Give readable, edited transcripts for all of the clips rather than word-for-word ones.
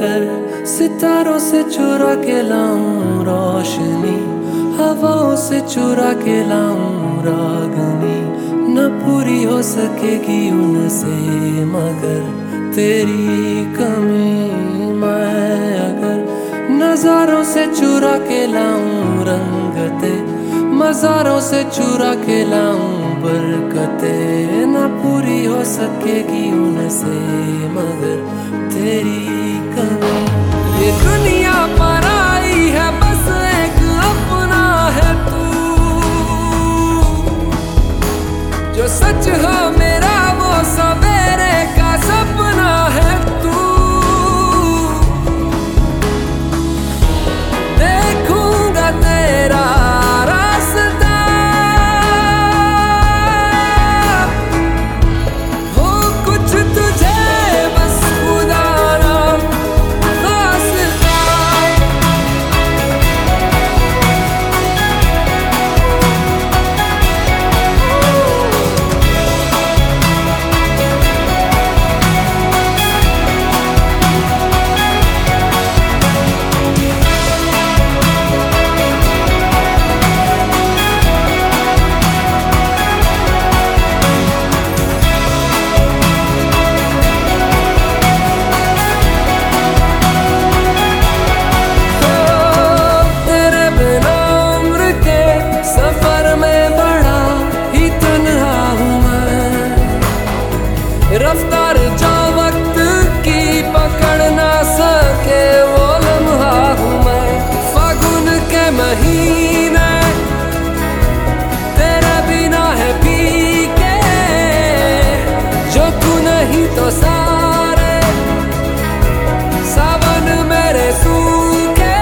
अगर सितारों से चुरा के लाऊं रोशनी, हवाओं से चुरा के लाऊं रागनी, न पूरी हो सकेगी उनसे मगर तेरी कमी। मैं अगर नजारों से चुरा के लाऊं रंगते, मज़ारों से चुरा के लाऊं बरकते, न पूरी हो सकेगी उनसे मगर तेरी कमी। ये दुनिया पर आई है बस एक अपना है तू, जो सच हो मेरा वो सवेरे का सपना है तू। देखूंगा तेरा रास्ता, हो कुछ तुझे बस खुदा ना वास्ता। रफ्तार जो वक्त की पकड़ ना सके वो लम्हा हूँ मैं। फागुन के महीने तेरे बिना है फीके, जो तू नहीं तो सारे सावन मेरे सूखे।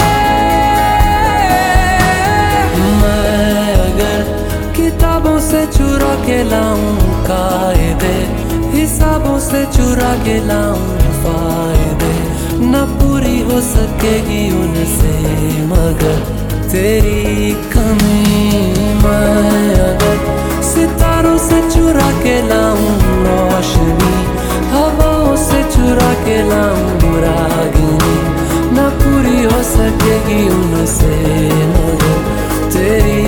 मैं अगर किताबों से चुरा के लाऊं कायदे, हिसाबों से चुरा के लाऊं फायदे, न पूरी हो सकेगी उनसे मगर तेरी कमी। मैं अगर सितारों से चुरा के लाऊं रोशनी, हवाओं से चुरा के लाऊं रागनी, न पूरी हो सकेगी उनसे मगर तेरी